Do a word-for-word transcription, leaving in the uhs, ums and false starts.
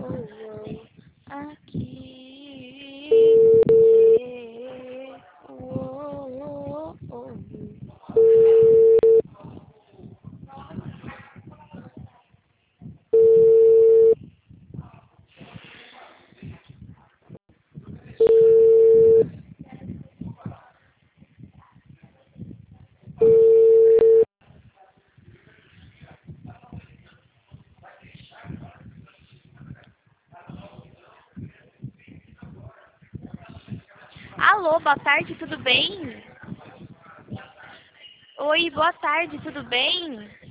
aqui. Oh, oh, oh. Alô, boa tarde, tudo bem? Oi, boa tarde, tudo bem?